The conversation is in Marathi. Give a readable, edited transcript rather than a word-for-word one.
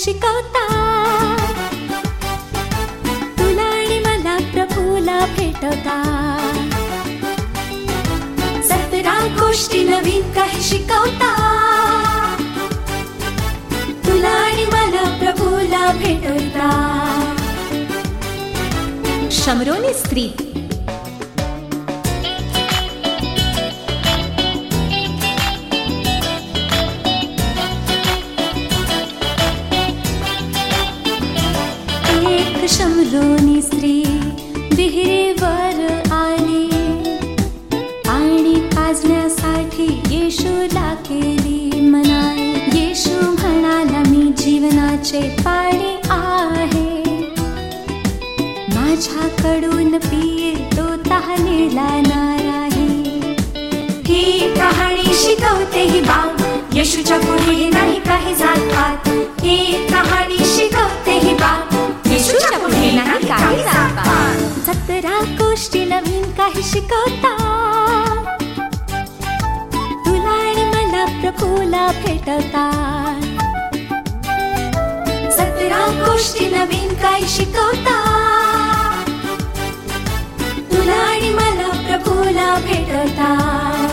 शिकवतात, तुला आणि मला प्रभूला भेटवतात. 17 गोष्टी नवीन काही शिकवतात, तुला आणि मला प्रभूला भेटवतात. शमरोनी स्त्री. एक शमरोनी स्त्री विहिरीवर आली आणि पाजण्यासाठी येशूला केली मनाई. येशू म्हणाला, मी जीवनाचे पाणी आहे, माझ्याकडून पिये तो तहानेला नाही. ही कहाणी शिकवते ही बाब, येशूच्या पुढे नाही काही जात-पात. ही कहाणी शिकवते ही बाब, येशूच्या पुढे नाही काही जात-पात. 17 गोष्टी नवीन काही शिकवतात, तुला आणि मला प्रभूला भेटवतात. 17 गोष्टी नवीन काही शिकवतात, तुला आणि मला प्रभूला भेटवतात.